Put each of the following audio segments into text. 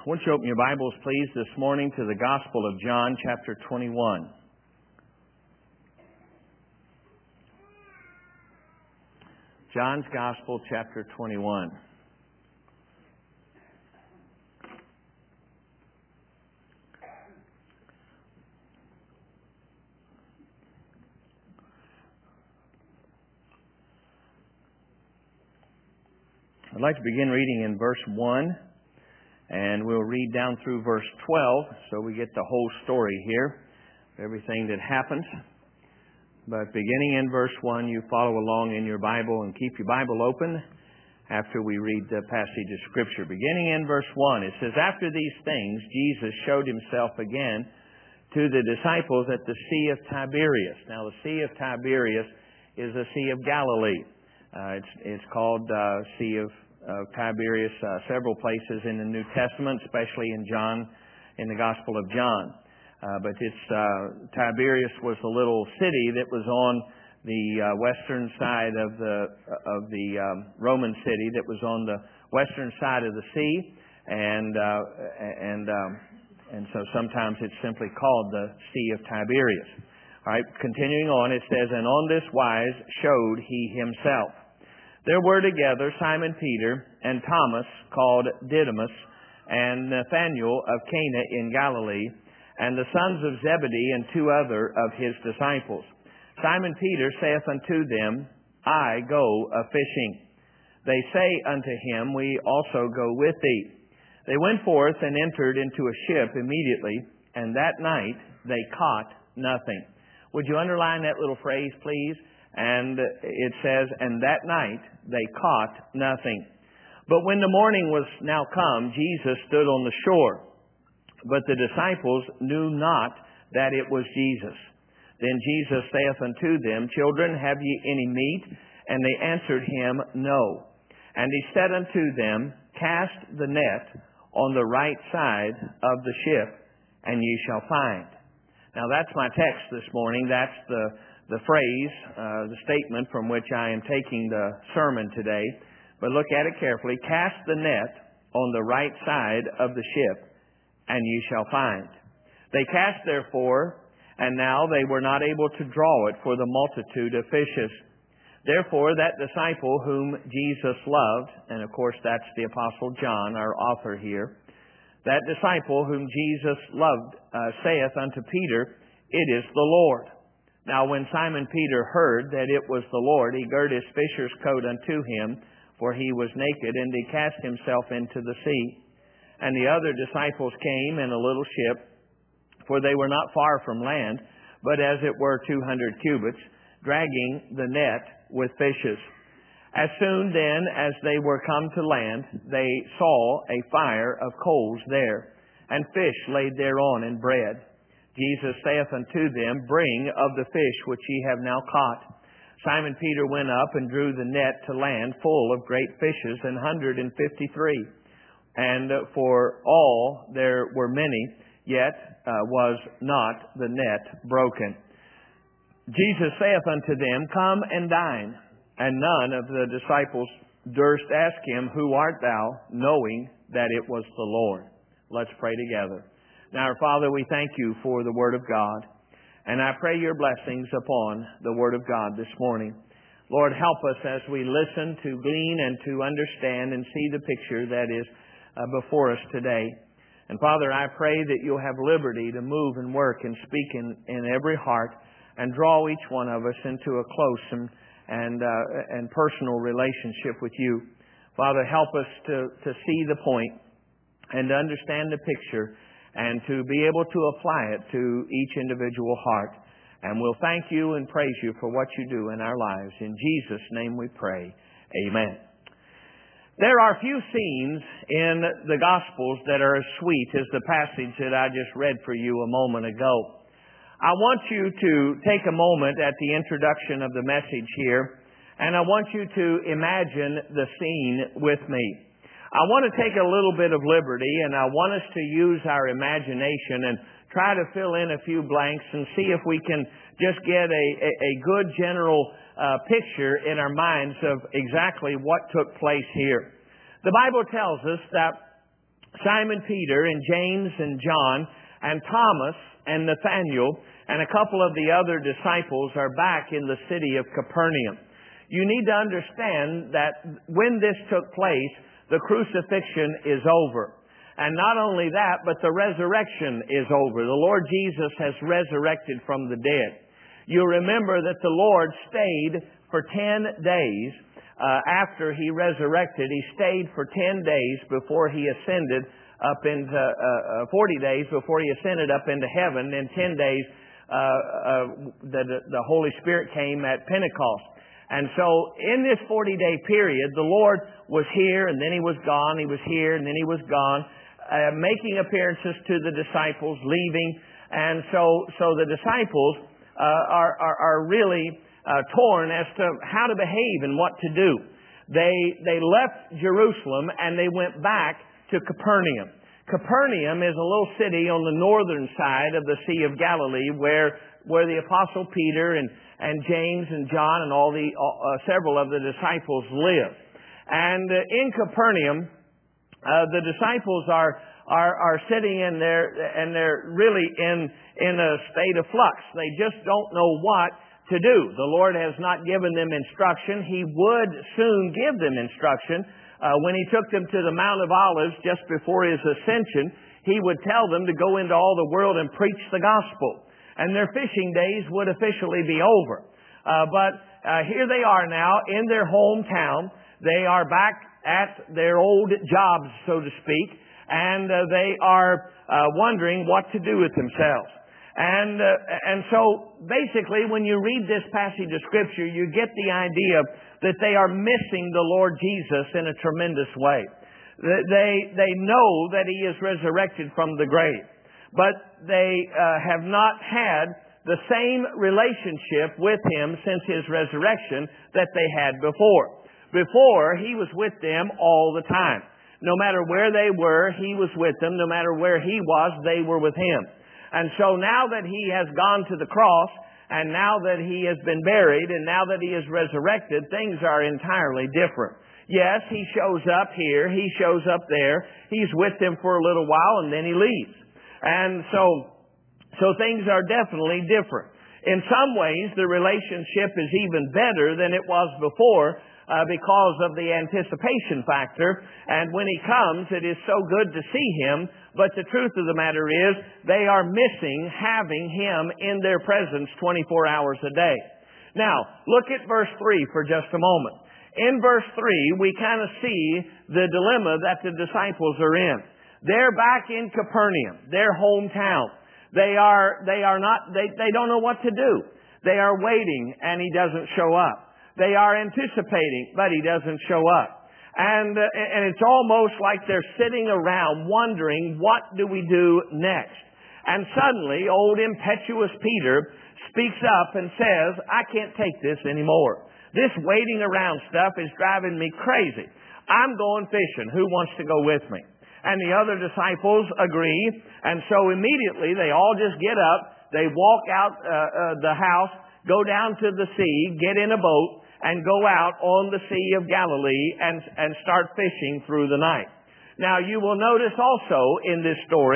Won't you open your Bibles, please, this morning to the Gospel of John, chapter 21. John's Gospel, chapter 21. I'd like to begin reading in verse 1. And we'll read down through verse 12, so we get the whole story here, everything that happens. But beginning in verse 1, you follow along in your Bible and keep your Bible open after we read the passage of Scripture. Beginning in verse 1, it says, "After these things, Jesus showed himself again to the disciples at the Sea of Tiberias." Now, the Sea of Tiberias is the Sea of Galilee. It's called Sea of Tiberias several places in the New Testament, especially in the Gospel of John. But Tiberias was a little city that was on the western side of the Roman city that was on the western side of the sea, and so sometimes it's simply called the Sea of Tiberias. All right, continuing on, it says, "And on this wise showed he himself. There were together Simon Peter and Thomas, called Didymus, and Nathanael of Cana in Galilee, and the sons of Zebedee, and two other of his disciples. Simon Peter saith unto them, I go a-fishing. They say unto him, We also go with thee. They went forth and entered into a ship immediately, and that night they caught nothing." Would you underline that little phrase, please? And it says, "And that night they caught nothing. But when the morning was now come, Jesus stood on the shore. But the disciples knew not that it was Jesus. Then Jesus saith unto them, Children, have ye any meat? And they answered him, No. And he said unto them, Cast the net on the right side of the ship, and ye shall find." Now that's my text this morning. That's the phrase, the statement from which I am taking the sermon today. But look at it carefully. "Cast the net on the right side of the ship, and ye shall find. They cast therefore, and now they were not able to draw it for the multitude of fishes. Therefore that disciple whom Jesus loved," and of course that's the Apostle John, our author here, "that disciple whom Jesus loved saith unto Peter, It is the Lord. Now when Simon Peter heard that it was the Lord, he girt his fisher's coat unto him, for he was naked, and he cast himself into the sea. And the other disciples came in a little ship, for they were not far from land, but as it were 200 cubits, dragging the net with fishes. As soon then as they were come to land, they saw a fire of coals there, and fish laid thereon, and bread. Jesus saith unto them, Bring of the fish which ye have now caught. Simon Peter went up and drew the net to land full of great fishes, 153. And for all there were many, yet was not the net broken. Jesus saith unto them, Come and dine. And none of the disciples durst ask him, Who art thou? Knowing that it was the Lord." Let's pray together. Now, our Father, we thank you for the Word of God. And I pray your blessings upon the Word of God this morning. Lord, help us as we listen to glean and to understand and see the picture that is before us today. And Father, I pray that you'll have liberty to move and work and speak in every heart and draw each one of us into a close and personal relationship with you. Father, help us to see the point and to understand the picture and to be able to apply it to each individual heart. And we'll thank you and praise you for what you do in our lives. In Jesus' name we pray. Amen. There are few scenes in the Gospels that are as sweet as the passage that I just read for you a moment ago. I want you to take a moment at the introduction of the message here, and I want you to imagine the scene with me. I want to take a little bit of liberty, and I want us to use our imagination and try to fill in a few blanks and see if we can just get a good general picture in our minds of exactly what took place here. The Bible tells us that Simon Peter and James and John and Thomas and Nathanael and a couple of the other disciples are back in the city of Capernaum. You need to understand that when this took place, the crucifixion is over. And not only that, but the resurrection is over. The Lord Jesus has resurrected from the dead. You remember that the Lord stayed for 10 days after He resurrected. He stayed for 10 days before He ascended up into 40 days before He ascended up into heaven. And 10 days the Holy Spirit came at Pentecost. And so in this 40-day period, the Lord was here and then He was gone. He was here and then He was gone, making appearances to the disciples, leaving. And so the disciples are really torn as to how to behave and what to do. They left Jerusalem and they went back to Capernaum. Capernaum is a little city on the northern side of the Sea of Galilee where the Apostle Peter and James and John and several of the disciples live. And in Capernaum, the disciples are sitting in there, and they're really in a state of flux. They just don't know what to do. The Lord has not given them instruction. He would soon give them instruction. When He took them to the Mount of Olives just before His ascension, He would tell them to go into all the world and preach the gospel. And their fishing days would officially be over. But here they are now in their hometown. They are back at their old jobs, so to speak, and they are wondering what to do with themselves. And so basically when you read this passage of Scripture, you get the idea that they are missing the Lord Jesus in a tremendous way. They know that He is resurrected from the grave, but they have not had the same relationship with Him since His resurrection that they had before. Before, He was with them all the time. No matter where they were, He was with them. No matter where He was, they were with Him. And so now that He has gone to the cross, and now that He has been buried, and now that He is resurrected, things are entirely different. Yes, He shows up here, He shows up there, He's with them for a little while, and then He leaves. And so things are definitely different. In some ways, the relationship is even better than it was before, because of the anticipation factor. And when He comes, it is so good to see Him. But the truth of the matter is, they are missing having Him in their presence 24 hours a day. Now, look at verse 3 for just a moment. In verse 3, we kind of see the dilemma that the disciples are in. They're back in Capernaum, their hometown. They don't know what to do. They are waiting, and He doesn't show up. They are anticipating, but He doesn't show up. And it's almost like they're sitting around wondering, what do we do next? And suddenly, old impetuous Peter speaks up and says, I can't take this anymore. This waiting around stuff is driving me crazy. I'm going fishing. Who wants to go with me? And the other disciples agree. And so immediately they all just get up. They walk out the house, go down to the sea, get in a boat, and go out on the Sea of Galilee and start fishing through the night. Now you will notice also in this story,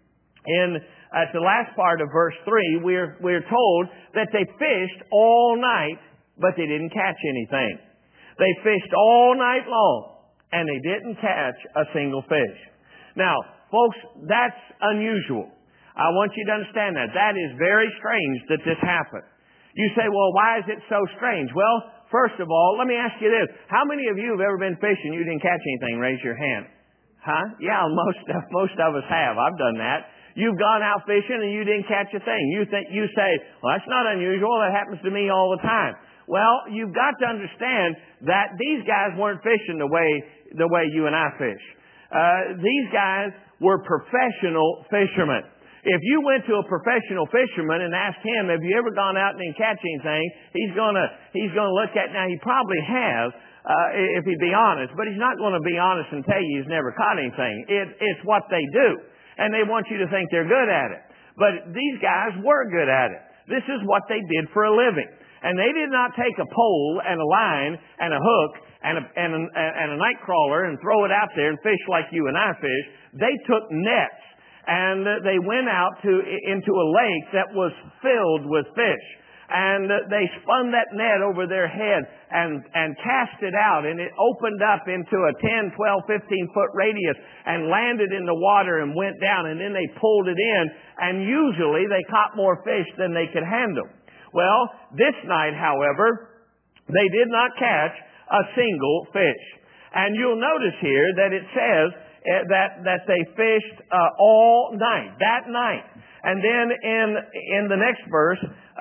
at the last part of verse 3, we're told that they fished all night, but they didn't catch anything. They fished all night long, and they didn't catch a single fish. Now, folks, that's unusual. I want you to understand that. That is very strange that this happened. You say, well, why is it so strange? Well, first of all, let me ask you this. How many of you have ever been fishing, you didn't catch anything? Raise your hand. Huh? Yeah, most of us have. I've done that. You've gone out fishing and you didn't catch a thing. You say, well, that's not unusual. That happens to me all the time. Well, you've got to understand that these guys weren't fishing the way you and I fish. These guys were professional fishermen. If you went to a professional fisherman and asked him, have you ever gone out and didn't catch anything? He's gonna look at, now he probably has, if he'd be honest, but he's not going to be honest and tell you he's never caught anything. It's what they do. And they want you to think they're good at it. But these guys were good at it. This is what they did for a living. And they did not take a pole and a line and a hook and a night crawler and throw it out there and fish like you and I fish. They took nets and they went out into a lake that was filled with fish. And they spun that net over their head and cast it out, and it opened up into a 10, 12, 15-foot radius and landed in the water and went down, and then they pulled it in, and usually they caught more fish than they could handle. Well, this night, however, they did not catch a single fish. And you'll notice here that it says that they fished all night, that night. And then in the next verse,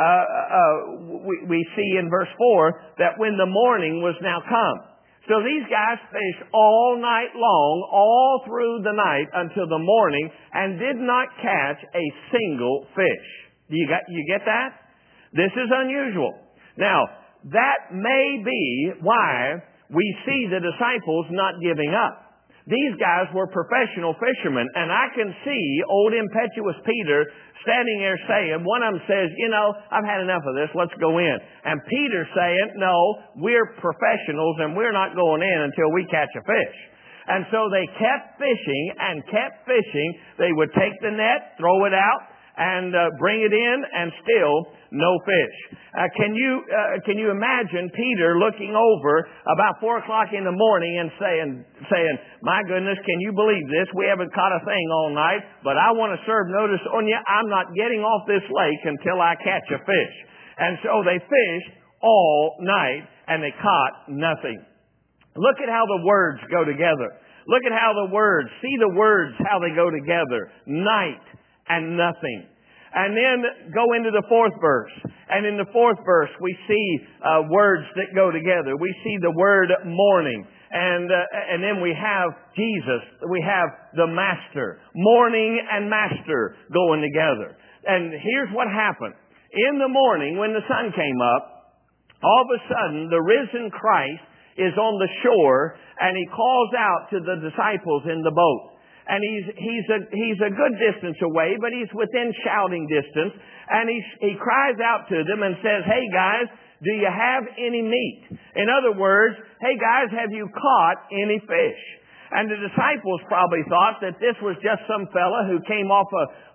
we see in verse 4 that when the morning was now come. So these guys fished all night long, all through the night until the morning, and did not catch a single fish. You get that? This is unusual. Now, that may be why we see the disciples not giving up. These guys were professional fishermen, and I can see old impetuous Peter standing there saying, one of them says, I've had enough of this, let's go in. And Peter saying, no, we're professionals and we're not going in until we catch a fish. And so they kept fishing and kept fishing. They would take the net, throw it out, and bring it in, and still no fish. Can you imagine Peter looking over about 4 o'clock in the morning and saying, my goodness, can you believe this? We haven't caught a thing all night, but I want to serve notice on you. I'm not getting off this lake until I catch a fish. And so they fished all night, and they caught nothing. Look at how the words go together. Look at how the words, see the words, how they go together. Night and nothing. And then go into the 4th verse. And in the 4th verse, we see words that go together. We see the word morning. And then we have Jesus. We have the Master. Morning and Master going together. And here's what happened. In the morning, when the sun came up, all of a sudden, the risen Christ is on the shore, and he calls out to the disciples in the boat. And he's a good distance away, but he's within shouting distance. And he cries out to them and says, hey guys, do you have any meat? In other words, hey guys, have you caught any fish? And the disciples probably thought that this was just some fella who came off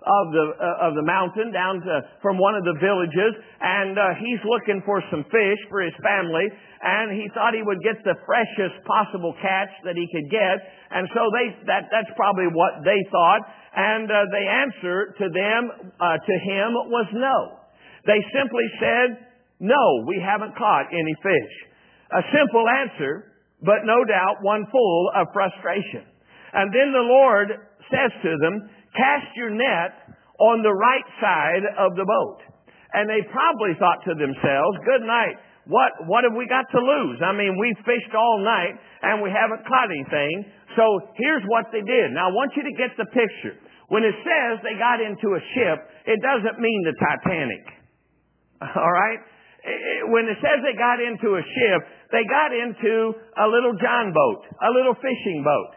of the mountain down from one of the villages, and he's looking for some fish for his family, and he thought he would get the freshest possible catch that he could get, and so that's probably what they thought, and the answer to him was no. They simply said, no, we haven't caught any fish. A simple answer, but no doubt one full of frustration. And then the Lord says to them, cast your net on the right side of the boat. And they probably thought to themselves, good night, what have we got to lose? I mean, we fished all night and we haven't caught anything. So here's what they did. Now I want you to get the picture. When it says they got into a ship, it doesn't mean the Titanic. All right? When it says they got into a ship, they got into a little John boat, a little fishing boat.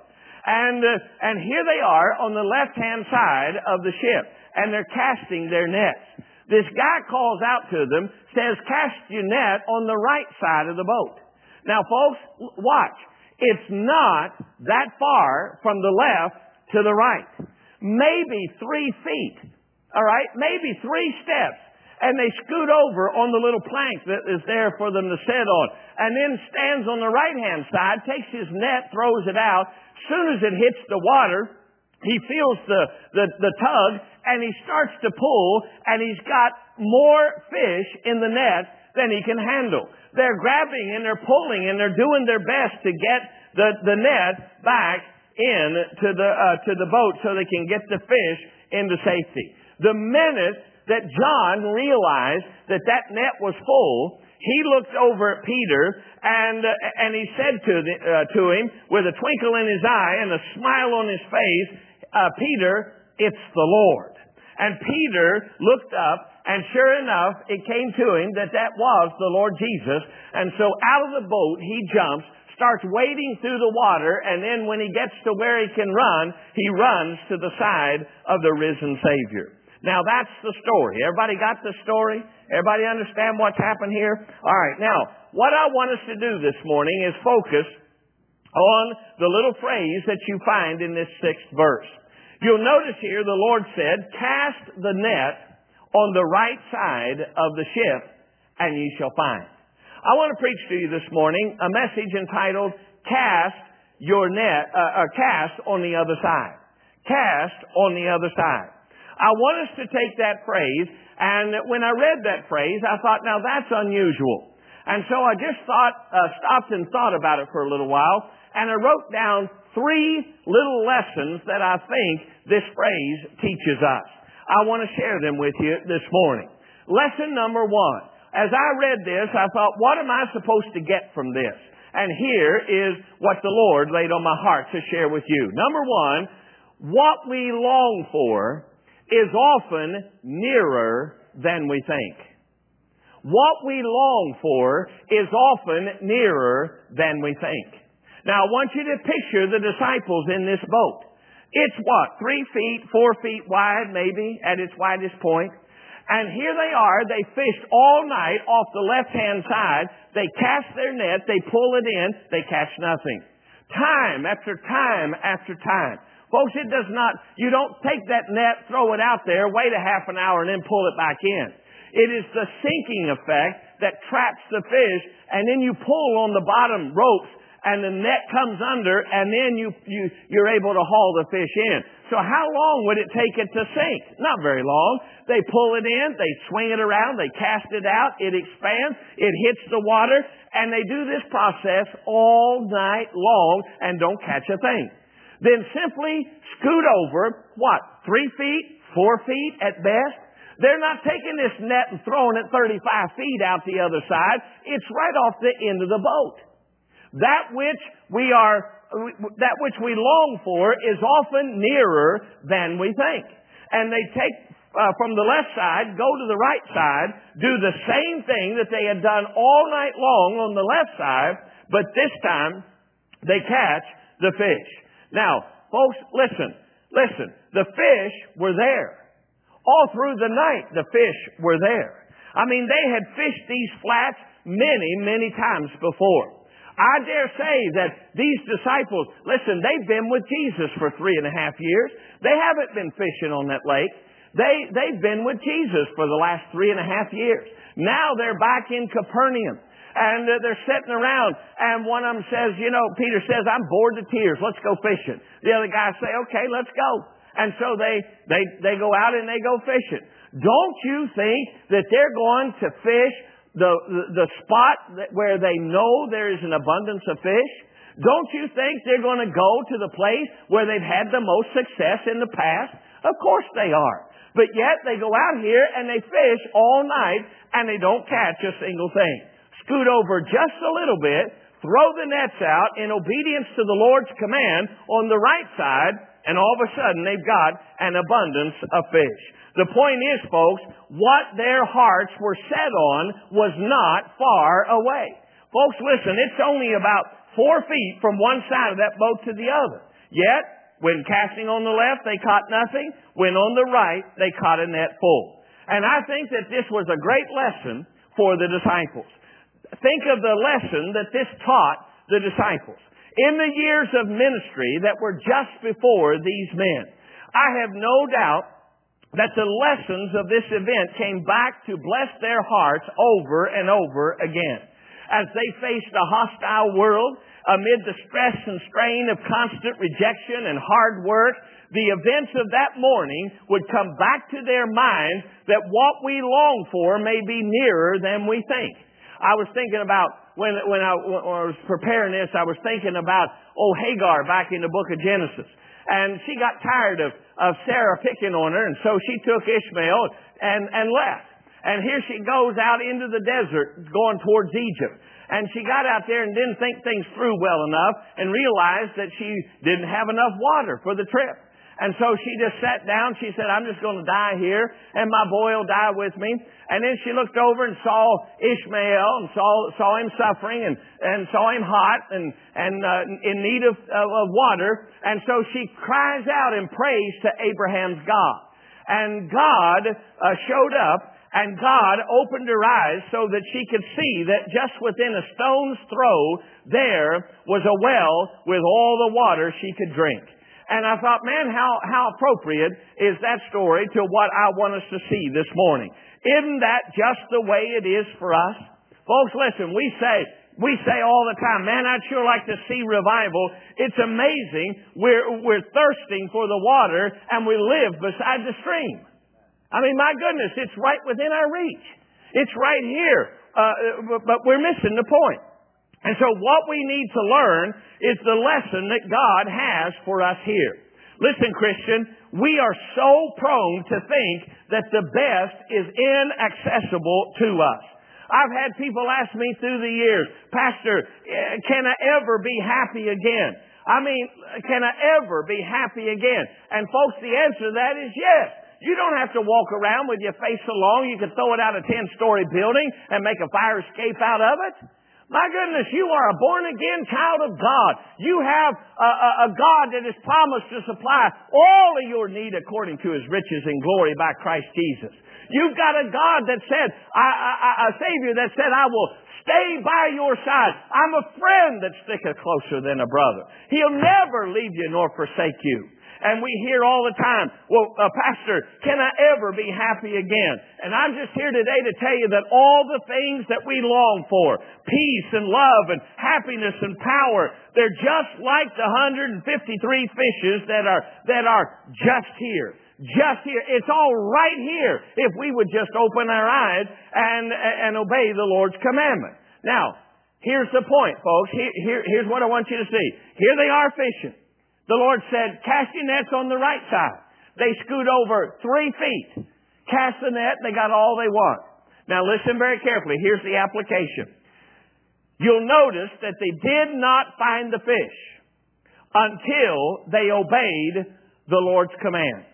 And here they are on the left-hand side of the ship, and they're casting their nets. This guy calls out to them, says, cast your net on the right side of the boat. Now, folks, watch. It's not that far from the left to the right. Maybe 3 feet. All right? Maybe 3 steps. And they scoot over on the little plank that is there for them to sit on. And then stands on the right-hand side, takes his net, throws it out. As soon as it hits the water, he feels the tug, and he starts to pull, and he's got more fish in the net than he can handle. They're grabbing and they're pulling and they're doing their best to get the net back in to the boat so they can get the fish into safety. The minute that John realized that net was full, he looked over at Peter and he said to him with a twinkle in his eye and a smile on his face, Peter, it's the Lord. And Peter looked up, and sure enough, it came to him that was the Lord Jesus. And so out of the boat he jumps, starts wading through the water, and then when he gets to where he can run, he runs to the side of the risen Savior. Now that's the story. Everybody got the story? Everybody understand what's happened here? All right. Now, what I want us to do this morning is focus on the little phrase that you find in this 6th verse. You'll notice here the Lord said, "Cast the net on the right side of the ship, and ye shall find." I want to preach to you this morning a message entitled, "Cast your net, cast on the other side." Cast on the other side. I want us to take that phrase, and when I read that phrase, I thought, now that's unusual. And so I just stopped and thought about it for a little while, and I wrote down 3 little lessons that I think this phrase teaches us. I want to share them with you this morning. Lesson number 1. As I read this, I thought, what am I supposed to get from this? And here is what the Lord laid on my heart to share with you. Number 1, what we long for is often nearer than we think. What we long for is often nearer than we think. Now, I want you to picture the disciples in this boat. It's what? 3 feet, 4 feet wide, maybe, at its widest point. And here they are. They fished all night off the left-hand side. They cast their net. They pull it in. They catch nothing. Time after time after time. Folks, you don't take that net, throw it out there, wait a half an hour, and then pull it back in. It is the sinking effect that traps the fish, and then you pull on the bottom ropes, and the net comes under, and then you're able to haul the fish in. So how long would it take it to sink? Not very long. They pull it in, they swing it around, they cast it out, it expands, it hits the water, and they do this process all night long and don't catch a thing. Then simply scoot over, 3 feet, 4 feet at best? They're not taking this net and throwing it 35 feet out the other side. It's right off the end of the boat. That which we long for is often nearer than we think. And they take from the left side, go to the right side, do the same thing that they had done all night long on the left side, but this time they catch the fish. Now, folks, listen. The fish were there. All through the night, the fish were there. I mean, they had fished these flats many, many times before. I dare say that these disciples, listen, they've been with Jesus for 3.5 years. They haven't been fishing on that lake. They've been with Jesus for the last 3.5 years. Now they're back in Capernaum. And they're sitting around, and one of them says, Peter says, "I'm bored to tears. Let's go fishing." The other guys say, "Okay, let's go." And so they go out and they go fishing. Don't you think that they're going to fish the spot where they know there is an abundance of fish? Don't you think they're going to go to the place where they've had the most success in the past? Of course they are. But yet they go out here and they fish all night and they don't catch a single thing. Scoot over just a little bit, throw the nets out in obedience to the Lord's command on the right side, and all of a sudden they've got an abundance of fish. The point is, folks, what their hearts were set on was not far away. Folks, listen, it's only about 4 feet from one side of that boat to the other. Yet, when casting on the left, they caught nothing. When on the right, they caught a net full. And I think that this was a great lesson for the disciples. Think of the lesson that this taught the disciples. In the years of ministry that were just before these men, I have no doubt that the lessons of this event came back to bless their hearts over and over again. As they faced a hostile world, amid the stress and strain of constant rejection and hard work, the events of that morning would come back to their minds that what we long for may be nearer than we think. I was thinking about, when I was preparing this, I was thinking about Hagar back in the book of Genesis. And she got tired of Sarah picking on her, and so she took Ishmael and left. And here she goes out into the desert going towards Egypt. And she got out there and didn't think things through well enough and realized that she didn't have enough water for the trip. And so she just sat down. She said, "I'm just going to die here, and my boy will die with me." And then she looked over and saw Ishmael and saw him suffering and saw him hot and in need of water. And so she cries out and prays to Abraham's God. And God showed up, and God opened her eyes so that she could see that just within a stone's throw there was a well with all the water she could drink. And I thought, man, how appropriate is that story to what I want us to see this morning. Isn't that just the way it is for us? Folks, listen, we say all the time, man, I'd sure like to see revival. It's amazing. We're thirsting for the water and we live beside the stream. I mean, my goodness, it's right within our reach. It's right here. But we're missing the point. And so what we need to learn is the lesson that God has for us here. Listen, Christian, we are so prone to think that the best is inaccessible to us. I've had people ask me through the years, Pastor, can I ever be happy again? I mean, can I ever be happy again? And folks, the answer to that is yes. You don't have to walk around with your face so long you can throw it out a 10-story building and make a fire escape out of it. My goodness, you are a born-again child of God. You have a God that has promised to supply all of your need according to His riches and glory by Christ Jesus. You've got a God that said, a Savior that said, I will stay by your side. I'm a friend that sticketh closer than a brother. He'll never leave you nor forsake you. And we hear all the time, well, Pastor, can I ever be happy again? And I'm just here today to tell you that all the things that we long for, peace and love and happiness and power, they're just like the 153 fishes that are just here. Just here. It's all right here if we would just open our eyes and obey the Lord's commandment. Now, here's the point, folks. Here's what I want you to see. Here they are fishing. The Lord said, cast your nets on the right side. They scoot over 3 feet. Cast the net, they got all they want. Now listen very carefully. Here's the application. You'll notice that they did not find the fish until they obeyed the Lord's command.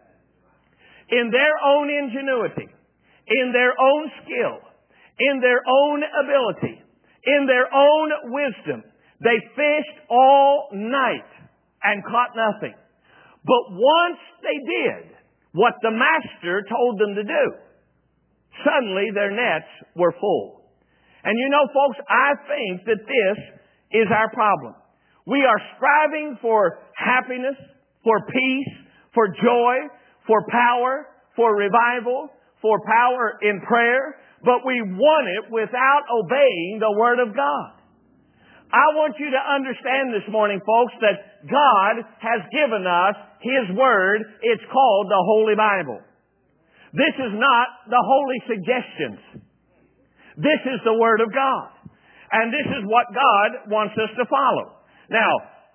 In their own ingenuity, in their own skill, in their own ability, in their own wisdom, they fished all night and caught nothing. But once they did what the master told them to do, suddenly their nets were full. And you know, folks, I think that this is our problem. We are striving for happiness, for peace, for joy, for power, for revival, for power in prayer, but we want it without obeying the Word of God. I want you to understand this morning, folks, that God has given us His Word. It's called the Holy Bible. This is not the holy suggestions. This is the Word of God. And this is what God wants us to follow. Now,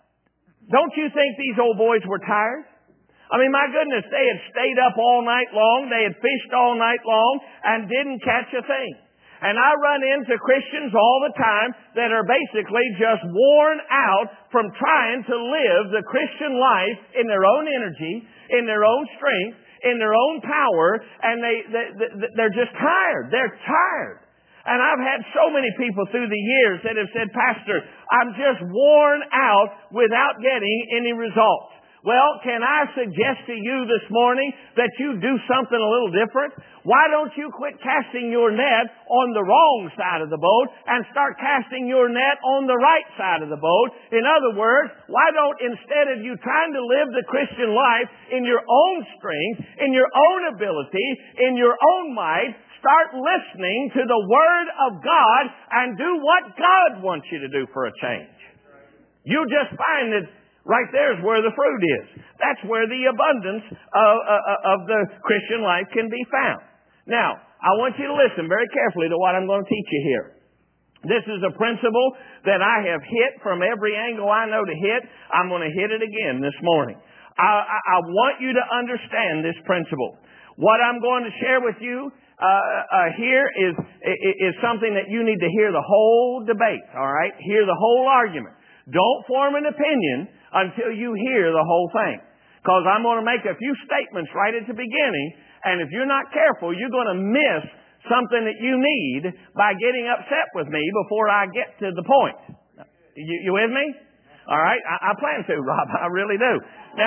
don't you think these old boys were tired? I mean, my goodness, they had stayed up all night long. They had fished all night long and didn't catch a thing. And I run into Christians all the time that are basically just worn out from trying to live the Christian life in their own energy, in their own strength, in their own power, and they're just tired. They're tired. And I've had so many people through the years that have said, Pastor, I'm just worn out without getting any results. Well, can I suggest to you this morning that you do something a little different? Why don't you quit casting your net on the wrong side of the boat and start casting your net on the right side of the boat? In other words, why don't, instead of you trying to live the Christian life in your own strength, in your own ability, in your own might, start listening to the Word of God and do what God wants you to do for a change. You just find that right there is where the fruit is. That's where the abundance of the Christian life can be found. Now, I want you to listen very carefully to what I'm going to teach you here. This is a principle that I have hit from every angle I know to hit. I'm going to hit it again this morning. I want you to understand this principle. What I'm going to share with you here is something that you need to hear the whole debate, all right? Hear the whole argument. Don't form an opinion until you hear the whole thing. Because I'm going to make a few statements right at the beginning, and if you're not careful, you're going to miss something that you need by getting upset with me before I get to the point. You with me? All right? I plan to, Rob. I really do. Now,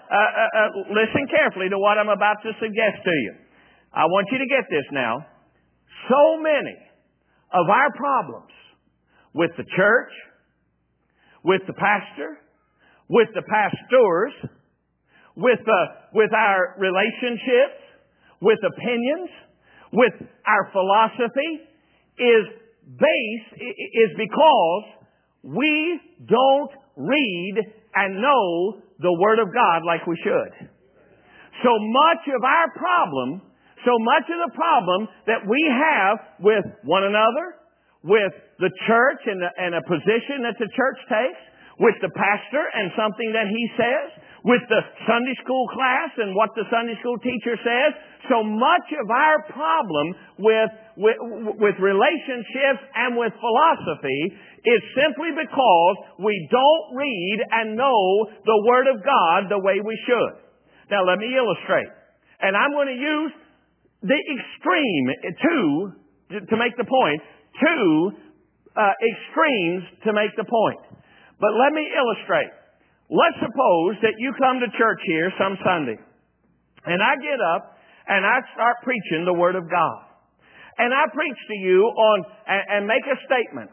listen carefully to what I'm about to suggest to you. I want you to get this now. So many of our problems with the church, with the pastor, with the pastors, with our relationships, with opinions, with our philosophy is because we don't read and know the Word of God like we should. So much of the problem that we have with one another, with the church and a position that the church takes, with the pastor and something that he says, with the Sunday school class and what the Sunday school teacher says. So much of our problem with relationships and with philosophy is simply because we don't read and know the Word of God the way we should. Now let me illustrate. And I'm going to use the extreme to make the point. Two extremes to make the point. But let me illustrate. Let's suppose that you come to church here some Sunday, and I get up and I start preaching the Word of God. And I preach to you and make a statement.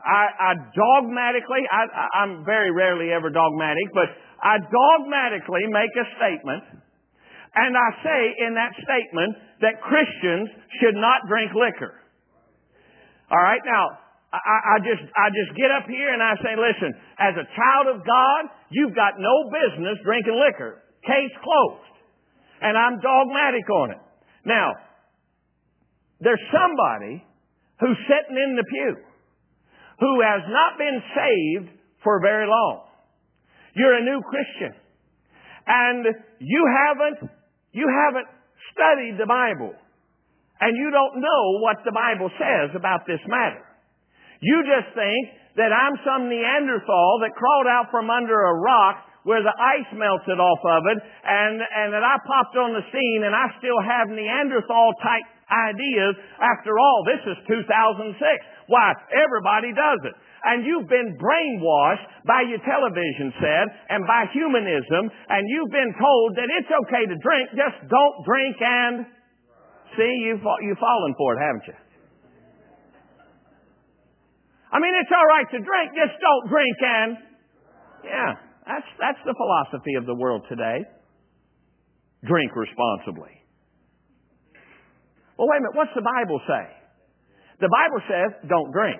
I'm very rarely ever dogmatic, but I dogmatically make a statement, and I say in that statement that Christians should not drink liquor. All right, now, I just get up here and I say, listen, as a child of God, you've got no business drinking liquor. Case closed. And I'm dogmatic on it. Now, there's somebody who's sitting in the pew who has not been saved for very long. You're a new Christian. And you haven't studied the Bible. And you don't know what the Bible says about this matter. You just think that I'm some Neanderthal that crawled out from under a rock where the ice melted off of it, and that I popped on the scene and I still have Neanderthal-type ideas. After all, this is 2006. Why? Everybody does it. And you've been brainwashed by your television set and by humanism, and you've been told that it's okay to drink, just don't drink and... See, you've fallen for it, haven't you? I mean, it's all right to drink, just don't drink and... Yeah, that's the philosophy of the world today. Drink responsibly. Well, wait a minute, what's the Bible say? The Bible says, don't drink.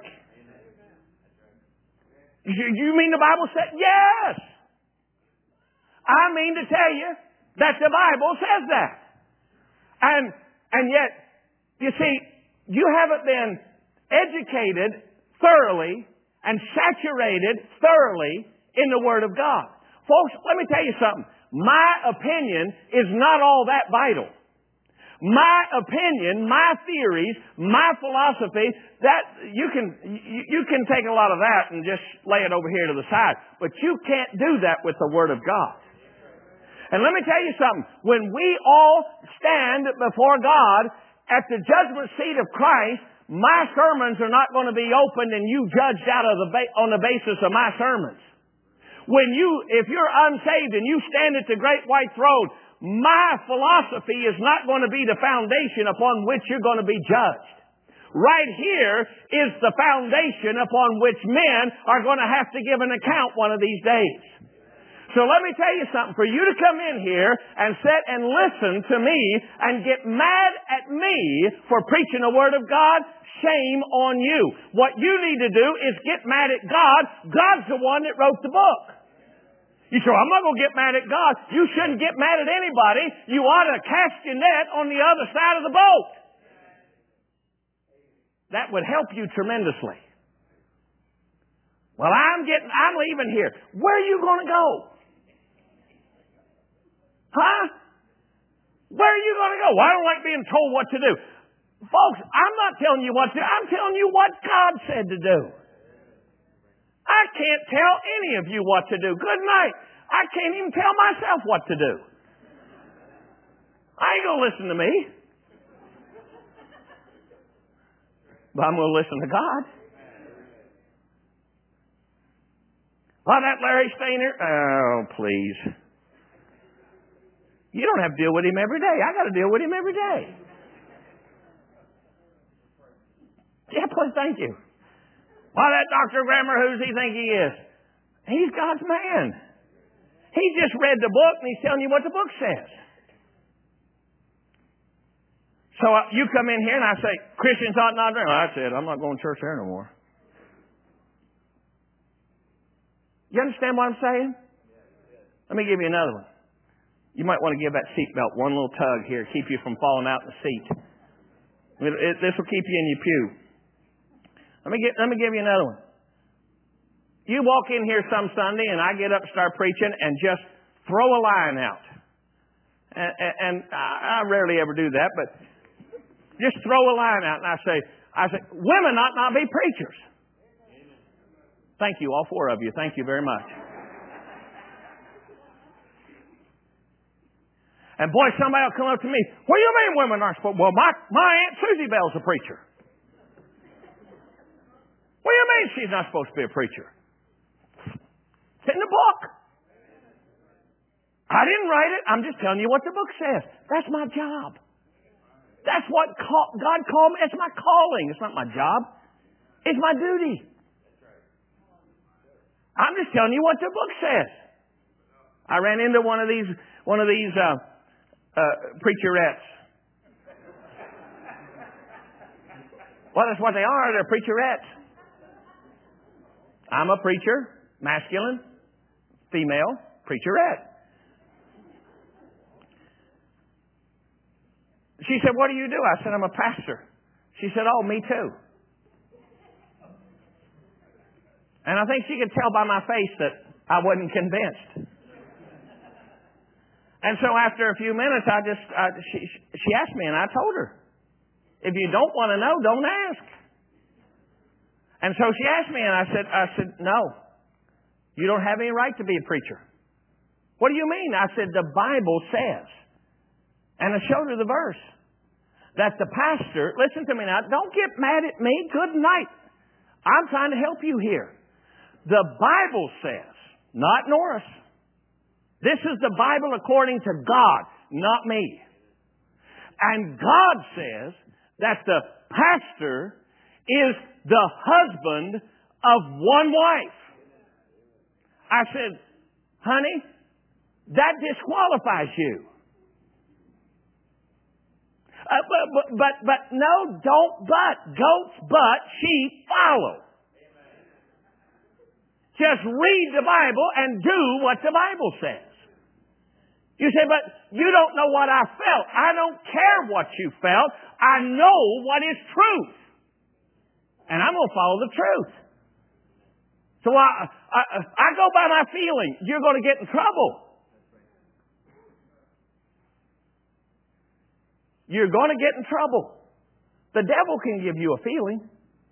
You mean the Bible says? Yes! I mean to tell you that the Bible says that. And yet, you see, you haven't been educated thoroughly and saturated thoroughly in the Word of God. Folks, let me tell you something. My opinion is not all that vital. My opinion, my theories, my philosophy, that you can take a lot of that and just lay it over here to the side. But you can't do that with the Word of God. And let me tell you something. When we all stand before God at the judgment seat of Christ, my sermons are not going to be opened and you judged out of on the basis of my sermons. If you're unsaved and you stand at the great white throne, my philosophy is not going to be the foundation upon which you're going to be judged. Right here is the foundation upon which men are going to have to give an account one of these days. So let me tell you something. For you to come in here and sit and listen to me and get mad at me for preaching the Word of God, shame on you. What you need to do is get mad at God. God's the one that wrote the book. You say, I'm not going to get mad at God. You shouldn't get mad at anybody. You ought to cast your net on the other side of the boat. That would help you tremendously. Well, I'm leaving here. Where are you going to go? Huh? Where are you going to go? Well, I don't like being told what to do. Folks, I'm not telling you what to do. I'm telling you what God said to do. I can't tell any of you what to do. Good night. I can't even tell myself what to do. I ain't going to listen to me. But I'm going to listen to God. Well, that Larry Stainer, oh, please. You don't have to deal with him every day. I got to deal with him every day. Yeah, please, thank you. Why, that Dr. Grammer, who does he think he is? He's God's man. He just read the book and he's telling you what the book says. So you come in here and I say, Christians ought not drink. I said, I'm not going to church there no more. You understand what I'm saying? Let me give you another one. You might want to give that seatbelt one little tug here, keep you from falling out in the seat. This will keep you in your pew. Let me give you another one. You walk in here some Sunday and I get up and start preaching and just throw a line out. And I rarely ever do that, but just throw a line out and I say, women ought not be preachers. Thank you, all four of you. Thank you very much. And boy, somebody will come up to me, what do you mean women aren't supposed to? Well, my Aunt Susie Bell's a preacher. What do you mean she's not supposed to be a preacher? It's in the book. I didn't write it. I'm just telling you what the book says. That's my job. That's what God called me. It's my calling. It's not my job. It's my duty. I'm just telling you what the book says. I ran into one of these preacherettes. Well, that's what they are. They're preacherettes. I'm a preacher, masculine, female, preacherette. She said, what do you do? I said, I'm a pastor. She said, oh, me too. And I think she could tell by my face that I wasn't convinced. And so after a few minutes, she asked me, and I told her, if you don't want to know, don't ask. And so she asked me, and I said, no, you don't have any right to be a preacher. What do you mean? I said, the Bible says, and I showed her the verse, that the pastor, listen to me now, don't get mad at me, good night. I'm trying to help you here. The Bible says, not Norris, this is the Bible according to God, not me. And God says that the pastor is the husband of one wife. I said, honey, that disqualifies you. But no, don't but. Goats but, sheep follow. Just read the Bible and do what the Bible says. You say, but you don't know what I felt. I don't care what you felt. I know what is truth. And I'm going to follow the truth. So I go by my feeling. You're going to get in trouble. You're going to get in trouble. The devil can give you a feeling.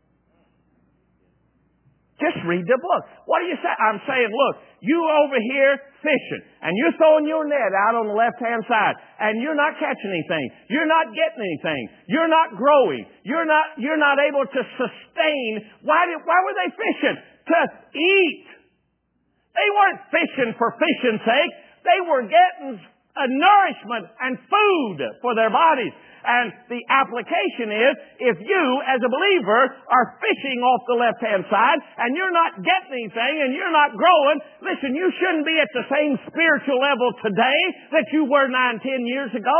Just read the book. What do you say? I'm saying, look, you over here fishing, and you're throwing your net out on the left-hand side, and you're not catching anything. You're not getting anything. You're not growing. You're not able to sustain. Why were they fishing? To eat. They weren't fishing for fishing's sake. They were getting a nourishment and food for their bodies. And the application is, if you, as a believer, are fishing off the left-hand side, and you're not getting anything, and you're not growing, listen, you shouldn't be at the same spiritual level today that you were 9-10 years ago.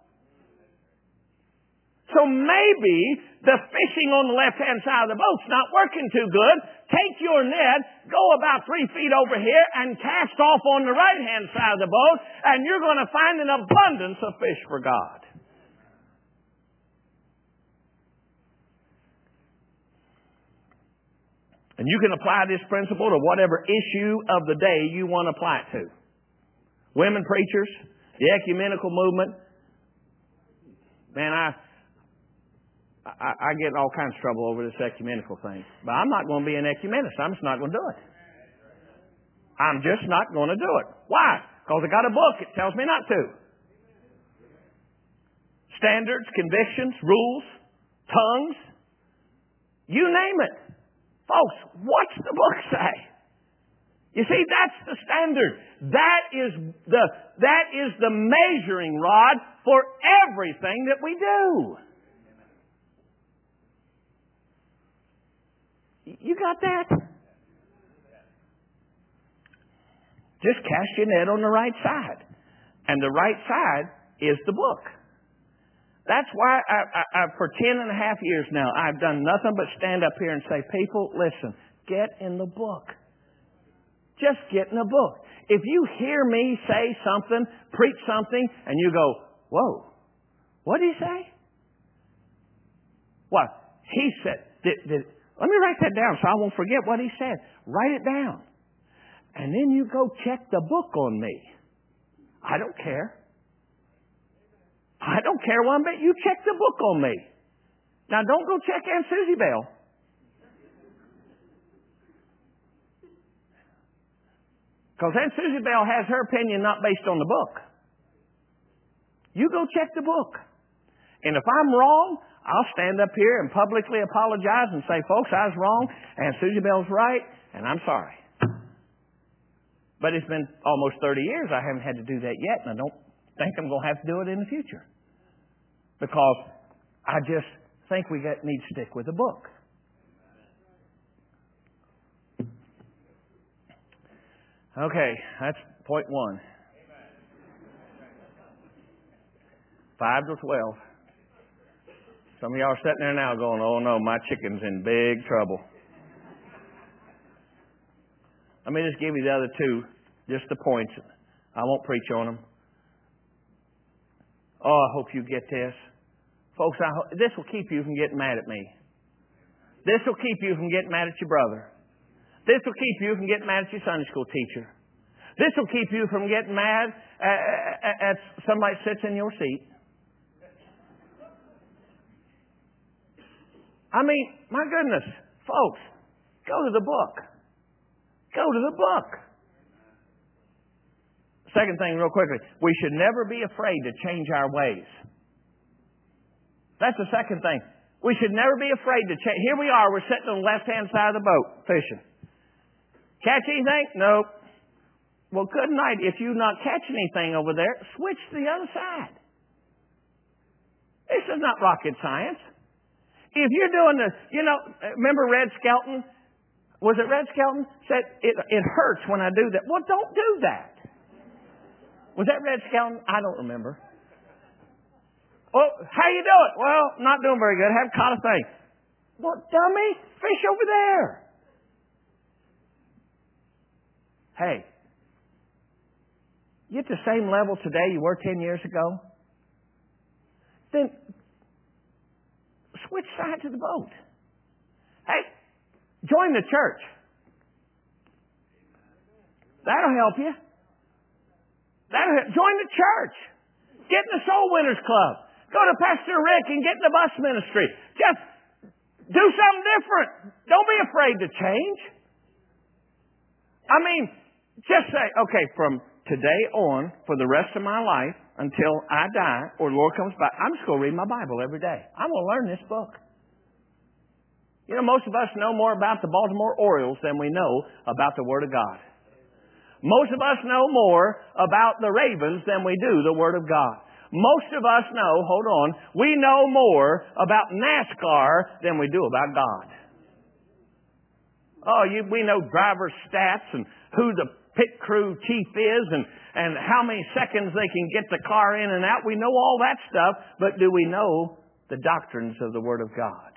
So maybe the fishing on the left-hand side of the boat's not working too good. Take your net, go about 3 feet over here, and cast off on the right-hand side of the boat, and you're going to find an abundance of fish for God. And you can apply this principle to whatever issue of the day you want to apply it to. Women preachers, the ecumenical movement. Man, I get in all kinds of trouble over this ecumenical thing. But I'm not going to be an ecumenist. I'm just not going to do it. I'm just not going to do it. Why? Because I got a book. It tells me not to. Standards, convictions, rules, tongues. You name it. Folks, what's the book say? You see, that's the standard. That is the measuring rod for everything that we do. You got that? Just cast your net on the right side. And the right side is the book. That's why for 10 and a half years now, I've done nothing but stand up here and say, people, listen, get in the book. Just get in the book. If you hear me say something, preach something, and you go, whoa, what did he say? What? He said, let me write that down so I won't forget what he said. Write it down. And then you go check the book on me. I don't care. I don't care one bit. You check the book on me. Now, don't go check Aunt Susie Bell. Because Aunt Susie Bell has her opinion not based on the book. You go check the book. And if I'm wrong, I'll stand up here and publicly apologize and say, folks, I was wrong. Aunt Susie Bell's right, and I'm sorry. But it's been almost 30 years. I haven't had to do that yet, and I don't think I'm going to have to do it in the future. Because I just think we need to stick with the book. Okay, that's point 1. 5 to 12. Some of y'all are sitting there now going, oh no, my chicken's in big trouble. Let me just give you the other 2, just the points. I won't preach on them. Oh, I hope you get this. Folks, this will keep you from getting mad at me. This will keep you from getting mad at your brother. This will keep you from getting mad at your Sunday school teacher. This will keep you from getting mad at somebody that sits in your seat. I mean, my goodness, folks, go to the book. Go to the book. Second thing, real quickly, we should never be afraid to change our ways. That's the second thing. We should never be afraid to change. Here we are, we're sitting on the left-hand side of the boat, fishing. Catch anything? Nope. Well, good night. If you not catch anything over there, switch to the other side. This is not rocket science. If you're doing the, remember Red Skelton? Was it Red Skelton? Said, it hurts when I do that. Well, don't do that. Was that Red Skelton? I don't remember. Oh, how you doing? Well, not doing very good. Haven't caught a thing. Well, dummy, fish over there. Hey, you at the same level today you were 10 years ago? Then switch sides of the boat. Hey, join the church. That'll help you. Join the church. Get in the Soul Winners Club. Go to Pastor Rick and get in the bus ministry. Just do something different. Don't be afraid to change. I mean, just say, okay, from today on, for the rest of my life, until I die or the Lord comes back, I'm just going to read my Bible every day. I'm going to learn this book. Most of us know more about the Baltimore Orioles than we know about the Word of God. Most of us know more about the Ravens than we do the Word of God. Most of us know, we know more about NASCAR than we do about God. We know driver stats and who the pit crew chief is and how many seconds they can get the car in and out. We know all that stuff, but do we know the doctrines of the Word of God?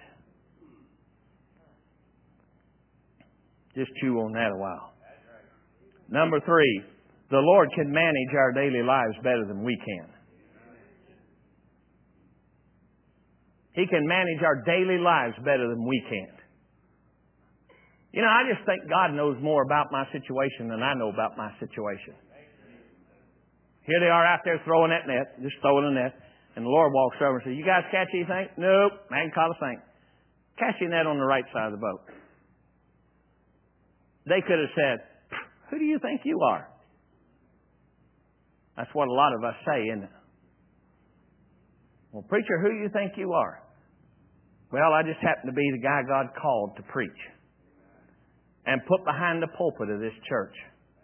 Just chew on that a while. Number 3, the Lord can manage our daily lives better than we can. He can manage our daily lives better than we can. I just think God knows more about my situation than I know about my situation. Here they are out there throwing that net, just throwing a net, and the Lord walks over and says, you guys catch anything? Nope, I ain't caught a thing. Catch your net on the right side of the boat. They could have said, who do you think you are? That's what a lot of us say, isn't it? Well, preacher, who do you think you are? Well, I just happen to be the guy God called to preach. and put behind the pulpit of this church.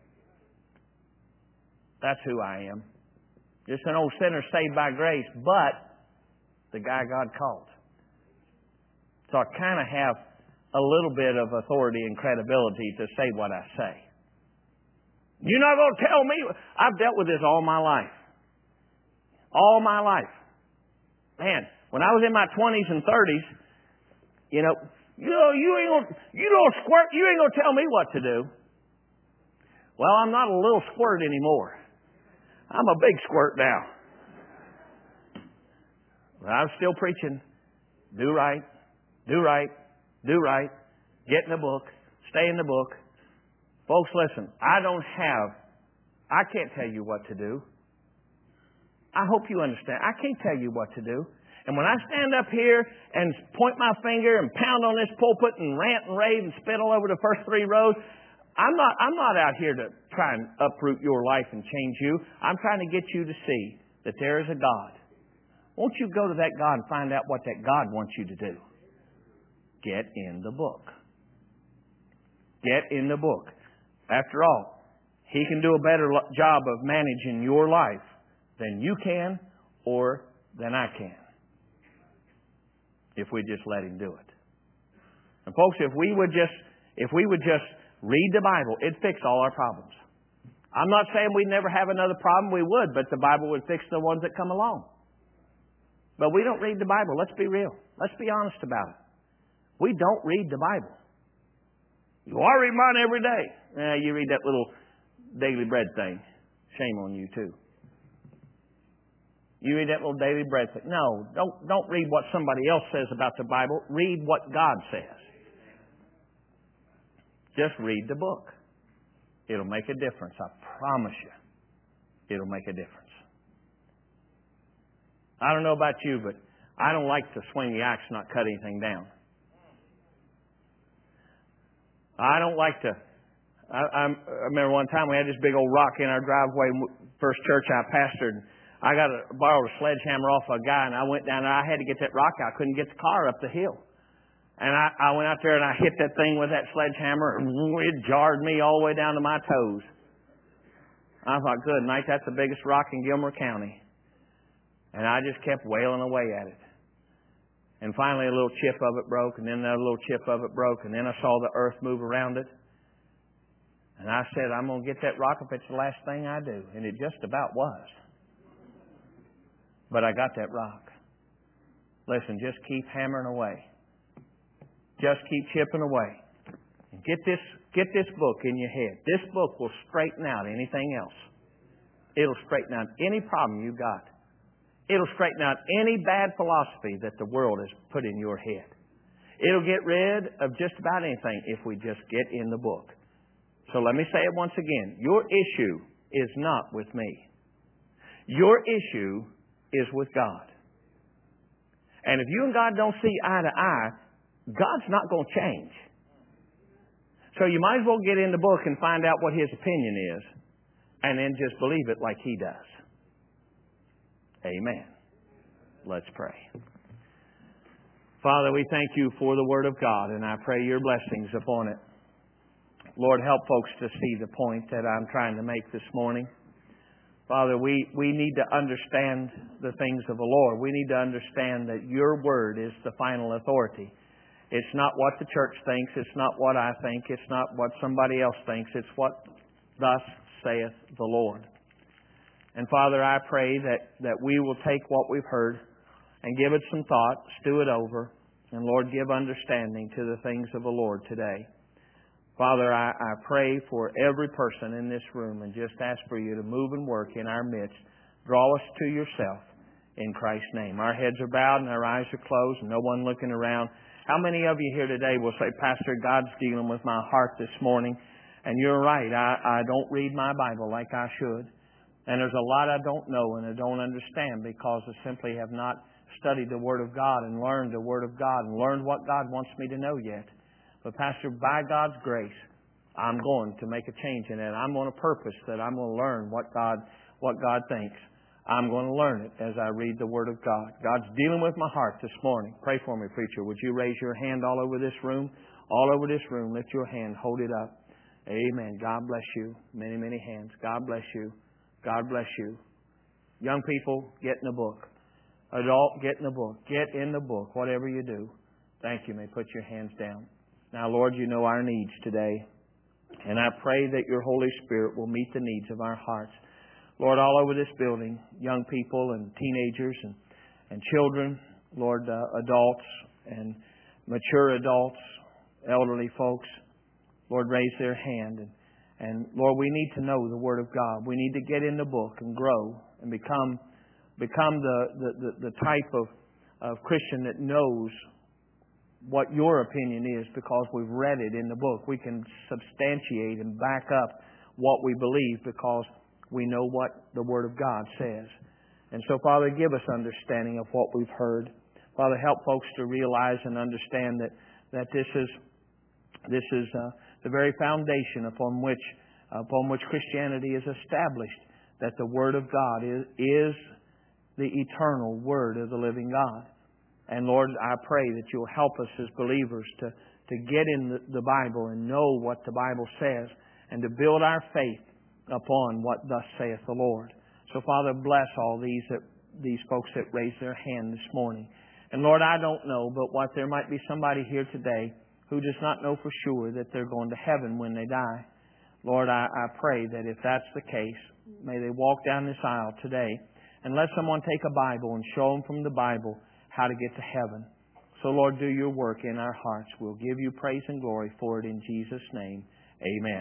That's who I am. Just an old sinner saved by grace, but the guy God called. So I kind of have a little bit of authority and credibility to say what I say. You're not going to tell me. I've dealt with this all my life. All my life. Man, when I was in my 20s and 30s, you ain't gonna tell me what to do. Well, I'm not a little squirt anymore. I'm a big squirt now. But I'm still preaching. Do right. Do right. Do right. Get in the book. Stay in the book. Folks, listen. I can't tell you what to do. I hope you understand. I can't tell you what to do. And when I stand up here and point my finger and pound on this pulpit and rant and rave and spit all over the first 3 rows, I'm not out here to try and uproot your life and change you. I'm trying to get you to see that there is a God. Won't you go to that God and find out what that God wants you to do? Get in the book. Get in the book. After all, He can do a better job of managing your life than you can or than I can, if we just let Him do it. And folks, if we would just read the Bible, it'd fix all our problems. I'm not saying we'd never have another problem. We would, but the Bible would fix the ones that come along. But we don't read the Bible. Let's be real. Let's be honest about it. We don't read the Bible. I read mine every day. You read that little daily bread thing. Shame on you too. You read that little daily bread thing. No, don't read what somebody else says about the Bible. Read what God says. Just read the book. It'll make a difference. I promise you. It'll make a difference. I don't know about you, but I don't like to swing the axe, not cut anything down. I don't like to. I remember one time we had this big old rock in our driveway, first church I pastored. I borrowed a sledgehammer off a guy, and I went down there. I had to get that rock out. I couldn't get the car up the hill. And I went out there and I hit that thing with that sledgehammer, and it jarred me all the way down to my toes. I thought, good night, that's the biggest rock in Gilmer County. And I just kept wailing away at it. And finally a little chip of it broke, and then another little chip of it broke, and then I saw the earth move around it. And I said, I'm going to get that rock if it's the last thing I do. And it just about was. But I got that rock. Listen, just keep hammering away. Just keep chipping away. And get this book in your head. This book will straighten out anything else. It'll straighten out any problem you got. It'll straighten out any bad philosophy that the world has put in your head. It'll get rid of just about anything if we just get in the book. So let me say it once again. Your issue is not with me. Your issue is with God. And if you and God don't see eye to eye, God's not going to change. So you might as well get in the book and find out what His opinion is, and then just believe it like He does. Amen. Let's pray. Father, we thank You for the Word of God, and I pray Your blessings upon it. Lord, help folks to see the point that I'm trying to make this morning. Father, we need to understand the things of the Lord. We need to understand that Your Word is the final authority. It's not what the church thinks. It's not what I think. It's not what somebody else thinks. It's what thus saith the Lord. And Father, I pray that we will take what we've heard and give it some thought, stew it over, and Lord, give understanding to the things of the Lord today. Father, I pray for every person in this room and just ask for You to move and work in our midst. Draw us to Yourself in Christ's name. Our heads are bowed and our eyes are closed and no one looking around. How many of you here today will say, Pastor, God's dealing with my heart this morning? And you're right. I don't read my Bible like I should. And there's a lot I don't know and I don't understand because I simply have not studied the Word of God and learned the Word of God and learned what God wants me to know yet. But Pastor, by God's grace, I'm going to make a change in it. I'm on a purpose that I'm going to learn what God thinks. I'm going to learn it as I read the Word of God. God's dealing with my heart this morning. Pray for me, preacher. Would you raise your hand all over this room? all over this room. Lift your hand. Hold it up. Amen. God bless you. Many, many hands. God bless you. God bless you. Young people, get in the book. Adult, get in the book. Get in the book, whatever you do. Thank you. May put your hands down. Now, Lord, you know our needs today. And I pray that your Holy Spirit will meet the needs of our hearts. Lord, all over this building, young people and teenagers and children, Lord, adults and mature adults, elderly folks, Lord, raise their hand. And Lord, we need to know the Word of God. We need to get in the book and grow and become the type of Christian that knows what your opinion is because we've read it in the book. We can substantiate and back up what we believe because we know what the Word of God says. And so, Father, give us understanding of what we've heard. Father, help folks to realize and understand that this is the very foundation upon which Christianity is established, that the Word of God is the eternal Word of the living God. And Lord, I pray that you'll help us as believers to get in the Bible and know what the Bible says and to build our faith upon what thus saith the Lord. So, Father, bless all these folks that raised their hand this morning. And Lord, I don't know, but what there might be somebody here today who does not know for sure that they're going to heaven when they die. Lord, I pray that if that's the case, may they walk down this aisle today and let someone take a Bible and show them from the Bible how to get to heaven. So, Lord, do your work in our hearts. We'll give you praise and glory for it in Jesus' name. Amen.